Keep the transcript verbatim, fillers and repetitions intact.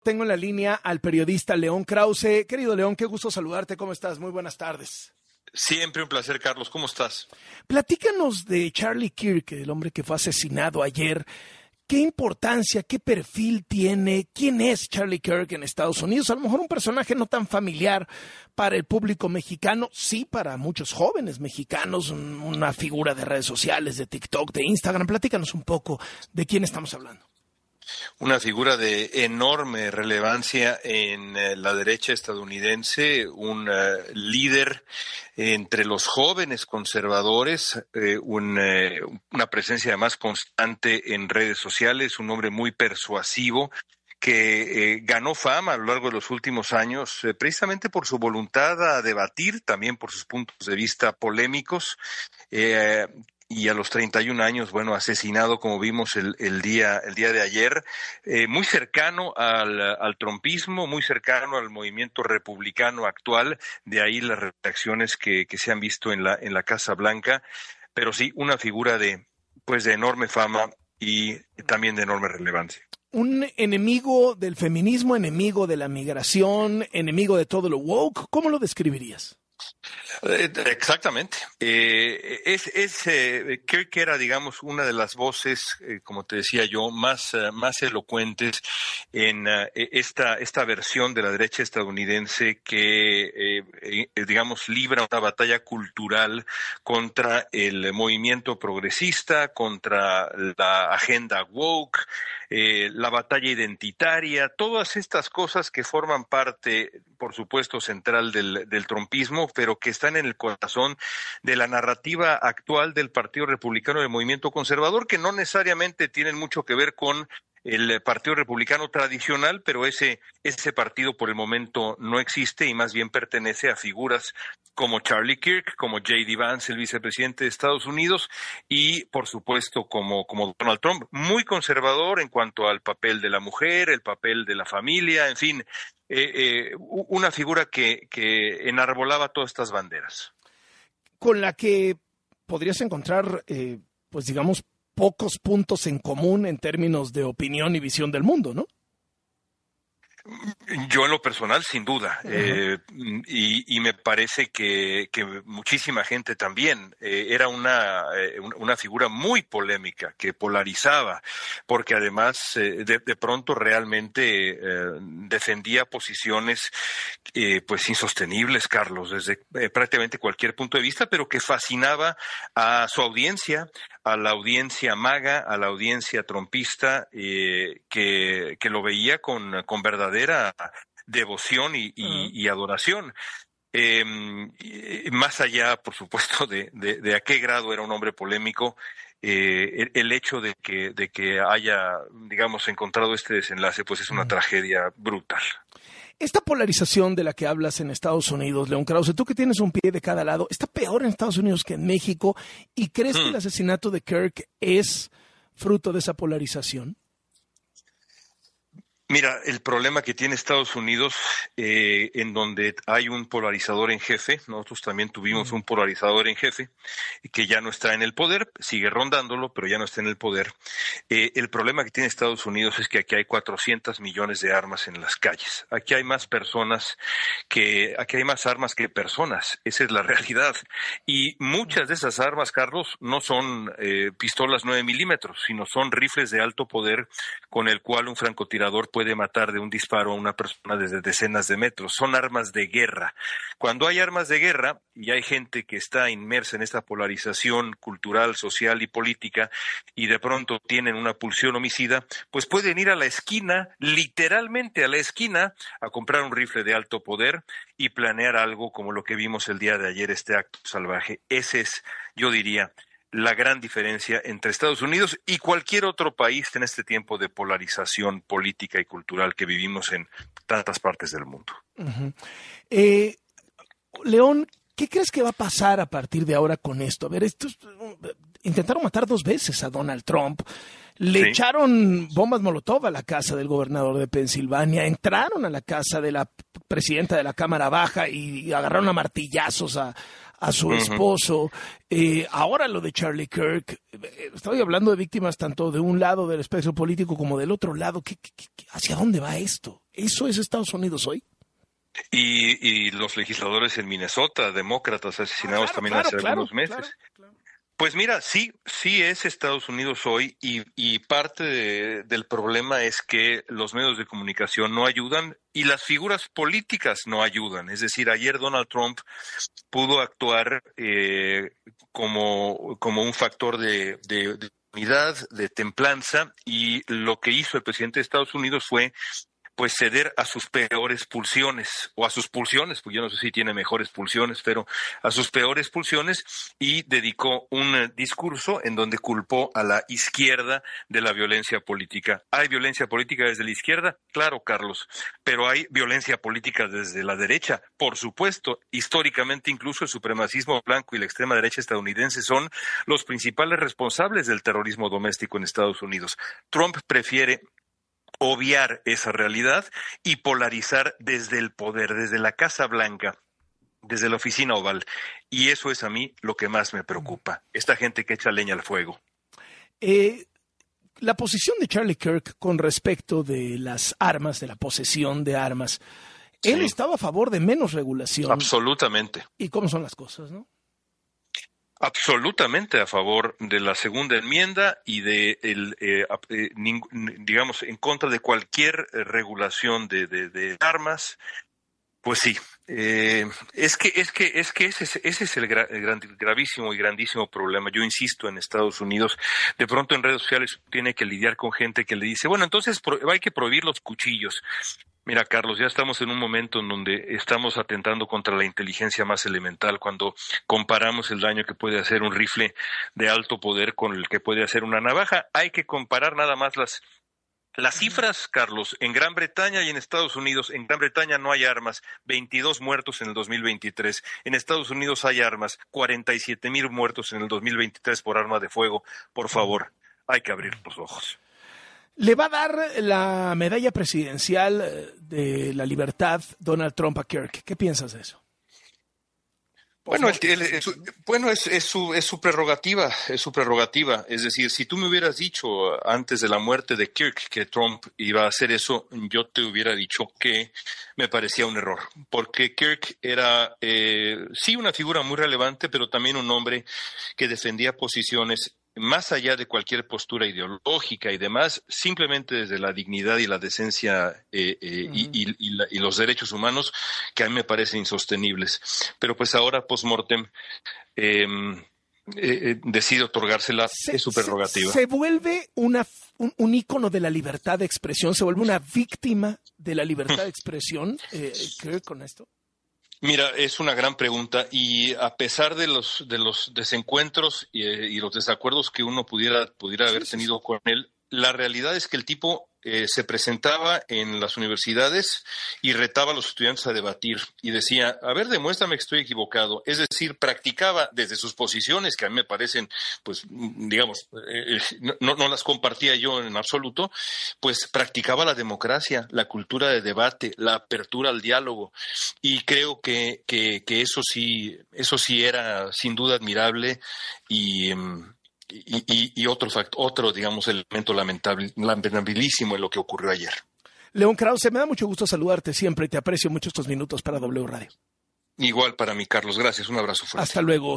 Tengo en la línea al periodista León Krause. Querido León, qué gusto saludarte. ¿Cómo estás? Muy buenas tardes. Siempre un placer, Carlos. ¿Cómo estás? Platícanos de Charlie Kirk, el hombre que fue asesinado ayer. ¿Qué importancia, qué perfil tiene? ¿Quién es Charlie Kirk en Estados Unidos? A lo mejor un personaje no tan familiar para el público mexicano, sí para muchos jóvenes mexicanos, una figura de redes sociales, de TikTok, de Instagram. Platícanos un poco de quién estamos hablando. Una figura de enorme relevancia en eh, la derecha estadounidense, un uh, líder entre los jóvenes conservadores, eh, un, eh, una presencia además constante en redes sociales, un hombre muy persuasivo que eh, ganó fama a lo largo de los últimos años eh, precisamente por su voluntad a debatir, también por sus puntos de vista polémicos. Eh, Y a los treinta y un años, bueno, asesinado, como vimos el, el día el día de ayer, eh, muy cercano al, al trumpismo, muy cercano al movimiento republicano actual, de ahí las reacciones que, que se han visto en la en la Casa Blanca, pero sí una figura de pues de enorme fama y también de enorme relevancia. Un enemigo del feminismo, enemigo de la migración, enemigo de todo lo woke, ¿cómo lo describirías? Exactamente. Eh, es, es eh, Kirk era, digamos, una de las voces, eh, como te decía yo, más, uh, más elocuentes en uh, esta, esta versión de la derecha estadounidense que, eh, eh, digamos, libra una batalla cultural contra el movimiento progresista, contra la agenda woke, eh, la batalla identitaria, todas estas cosas que forman parte, por supuesto, central del, del trumpismo, pero que están en el corazón de la narrativa actual del Partido Republicano y del Movimiento Conservador, que no necesariamente tienen mucho que ver con el Partido Republicano tradicional, pero ese, ese partido por el momento no existe y más bien pertenece a figuras como Charlie Kirk, como J D Vance, el vicepresidente de Estados Unidos, y por supuesto como, como Donald Trump, muy conservador en cuanto al papel de la mujer, el papel de la familia, en fin, eh, eh, una figura que, que enarbolaba todas estas banderas. Con la que podrías encontrar, eh, pues digamos, pocos puntos en común en términos de opinión y visión del mundo, ¿no? Yo en lo personal, sin duda, uh-huh. eh, y, y me parece que, que muchísima gente también. Eh, era una, eh, una figura muy polémica, que polarizaba, porque además eh, de, de pronto realmente eh, defendía posiciones eh, pues insostenibles, Carlos, desde eh, prácticamente cualquier punto de vista, pero que fascinaba a su audiencia, a la audiencia maga, a la audiencia trumpista, eh, que, que lo veía con, con verdadera devoción y, y, uh-huh. y adoración. Eh, y más allá, por supuesto, de, de, de a qué grado era un hombre polémico, eh, el, el hecho de que, de que haya, digamos, encontrado este desenlace, pues es una uh-huh. tragedia brutal. Esta polarización de la que hablas en Estados Unidos, León Krause, tú que tienes un pie de cada lado, ¿está peor en Estados Unidos que en México? ¿Y crees hmm. que el asesinato de Kirk es fruto de esa polarización? Mira, el problema que tiene Estados Unidos, eh, en donde hay un polarizador en jefe, nosotros también tuvimos un polarizador en jefe, que ya no está en el poder, sigue rondándolo, pero ya no está en el poder. Eh, el problema que tiene Estados Unidos es que aquí hay cuatrocientos millones de armas en las calles. Aquí hay más personas que, aquí hay más armas que personas. Esa es la realidad. Y muchas de esas armas, Carlos, no son eh, pistolas nueve milímetros, sino son rifles de alto poder con el cual un francotirador puede puede matar de un disparo a una persona desde decenas de metros. Son armas de guerra. Cuando hay armas de guerra y hay gente que está inmersa en esta polarización cultural, social y política y de pronto tienen una pulsión homicida, pues pueden ir a la esquina, literalmente a la esquina, a comprar un rifle de alto poder y planear algo como lo que vimos el día de ayer, este acto salvaje. Ese es, yo diría, la gran diferencia entre Estados Unidos y cualquier otro país en este tiempo de polarización política y cultural que vivimos en tantas partes del mundo. Uh-huh. Eh, León, ¿qué crees que va a pasar a partir de ahora con esto? A ver, estos intentaron matar dos veces a Donald Trump, le sí. echaron bombas Molotov a la casa del gobernador de Pensilvania, entraron a la casa de la presidenta de la Cámara Baja y agarraron a martillazos a a su esposo, eh, ahora lo de Charlie Kirk. Estoy hablando de víctimas tanto de un lado del espectro político como del otro lado. ¿Qué, qué, qué, ¿Hacia dónde va esto? ¿Eso es Estados Unidos hoy? Y, y los legisladores en Minnesota, demócratas asesinados ah, claro, también claro, hace claro, algunos meses. Claro, claro. Pues mira, sí, sí es Estados Unidos hoy y, y parte de, del problema es que los medios de comunicación no ayudan y las figuras políticas no ayudan. Es decir, ayer Donald Trump pudo actuar eh, como, como un factor de, de, de unidad, de templanza, y lo que hizo el presidente de Estados Unidos fue pues ceder a sus peores pulsiones, o a sus pulsiones, pues yo no sé si tiene mejores pulsiones, pero a sus peores pulsiones, y dedicó un discurso en donde culpó a la izquierda de la violencia política. ¿Hay violencia política desde la izquierda? Claro, Carlos, pero hay violencia política desde la derecha, por supuesto. Históricamente, incluso el supremacismo blanco y la extrema derecha estadounidense son los principales responsables del terrorismo doméstico en Estados Unidos. Trump prefiere obviar esa realidad y polarizar desde el poder, desde la Casa Blanca, desde la oficina oval. Y eso es a mí lo que más me preocupa, esta gente que echa leña al fuego. Eh, la posición de Charlie Kirk con respecto de las armas, de la posesión de armas, sí. Él estaba a favor de menos regulación. Absolutamente. ¿Y cómo son las cosas, no? Absolutamente a favor de la segunda enmienda y de el eh, eh, ning, digamos en contra de cualquier eh, regulación de, de, de armas. Pues sí, eh, es que es que es que ese es, ese es el, gra, el gran, gravísimo y grandísimo problema. Yo insisto, en Estados Unidos, de pronto en redes sociales tiene que lidiar con gente que le dice, bueno, entonces pro, hay que prohibir los cuchillos. Mira, Carlos, ya estamos en un momento en donde estamos atentando contra la inteligencia más elemental cuando comparamos el daño que puede hacer un rifle de alto poder con el que puede hacer una navaja. Hay que comparar nada más las las cifras, Carlos. En Gran Bretaña y en Estados Unidos, en Gran Bretaña no hay armas, veintidós muertos en el dos mil veintitrés. En Estados Unidos hay armas, cuarenta y siete mil muertos en el dos mil veintitrés por arma de fuego. Por favor, hay que abrir los ojos. ¿Le va a dar la medalla presidencial de la libertad Donald Trump a Kirk? ¿Qué piensas de eso? Bueno, el, el, es, bueno es, es, su, es su prerrogativa, es su prerrogativa. Es decir, si tú me hubieras dicho antes de la muerte de Kirk que Trump iba a hacer eso, yo te hubiera dicho que me parecía un error. Porque Kirk era, eh, sí, una figura muy relevante, pero también un hombre que defendía posiciones más allá de cualquier postura ideológica y demás, simplemente desde la dignidad y la decencia eh, eh, uh-huh. y, y, y, la, y los derechos humanos, que a mí me parecen insostenibles. Pero pues ahora, post-mortem, eh, eh, decide otorgársela, se, es su prerrogativa. Se, se vuelve una, un, un ícono de la libertad de expresión, se vuelve una víctima de la libertad de expresión, eh, creo, con esto. Mira, es una gran pregunta y a pesar de los de los desencuentros y, y los desacuerdos que uno pudiera pudiera haber tenido con él, la realidad es que el tipo eh, se presentaba en las universidades y retaba a los estudiantes a debatir y decía, a ver, demuéstrame que estoy equivocado. Es decir, practicaba desde sus posiciones, que a mí me parecen, pues, digamos, eh, no, no las compartía yo en absoluto, pues practicaba la democracia, la cultura de debate, la apertura al diálogo. Y creo que, que, que eso sí, eso sí era sin duda admirable y... Um, Y, y, y otro, fact, otro, digamos, elemento lamentable, lamentabilísimo en lo que ocurrió ayer. León Krause, me da mucho gusto saludarte siempre y te aprecio mucho estos minutos para W Radio. Igual para mí, Carlos. Gracias. Un abrazo fuerte. Hasta luego.